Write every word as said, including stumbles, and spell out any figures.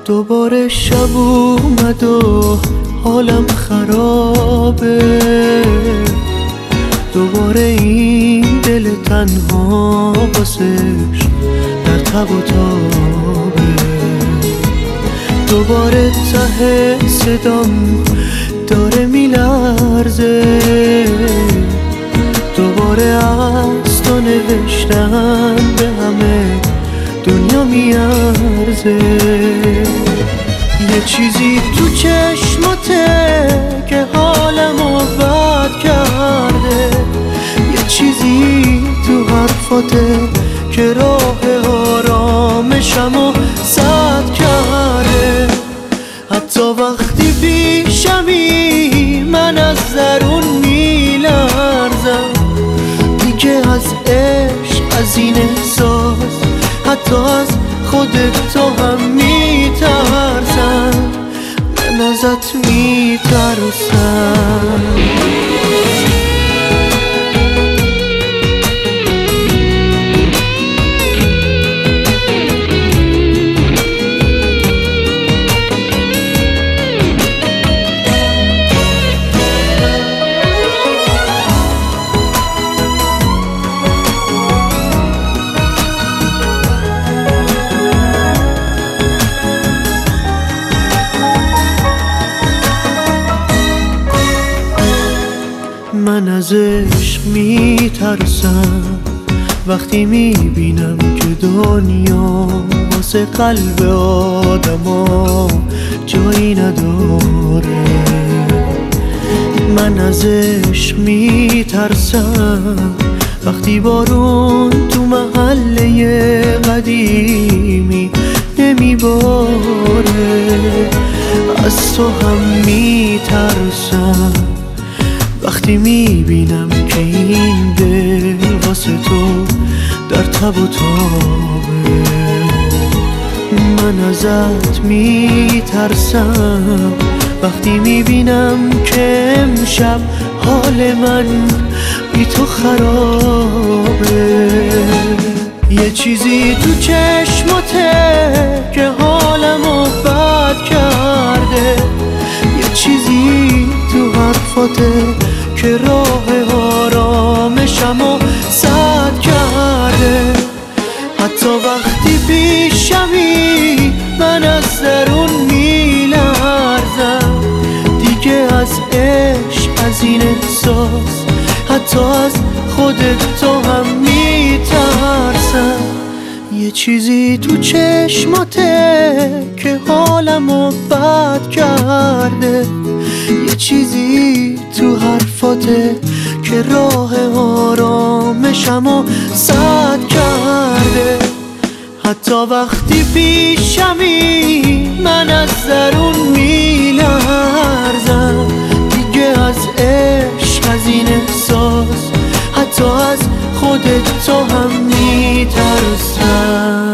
دوباره شب اومد و حالم خرابه، دوباره این دل تنها واسش در تب و تابه، دوباره ته صدام داره میلرزه، دوباره از تو نوشتن به همه دنیا میارزه. یه چیزی تو چشماته که حالمو بد کرده، یه چیزی تو حرفاته که راه آرامشمو سد کرده. حتی وقتی پیشمی من از درون میلرزم، دیگه از عشق، از این احساس، حتی از خودت تو هم میترسم، من ازت میترسم. من از عشق میترسم وقتی میبینم که دنیا واسه قلب آدما جایی نداره. من از عشق میترسم وقتی بارون تو محله قدیمی نمیباره. از تو هم میترسم وقتی میبینم که این دل واسه تو در تب و تابه. من ازت میترسم وقتی میبینم که امشب حال من بی تو خرابه. یه چیزی تو چشماته که حالمو بد کرده، یه چیزی تو حرفاته که راه آرامشمو سد کرده. حتی وقتی پیشمی من از درون میلرزم، دیگه از عشق، از این احساس، حتی از خودت تو هم میترسم. یه چیزی تو چشماته که حالمو بد کرده، یه چیزی تو حرفاته که راه آرامشمو سد کرده. حتی وقتی پیشمی من از درون میلرزم، دیگه از عشق، از این احساس، حتی از خودت تو هم میترسم.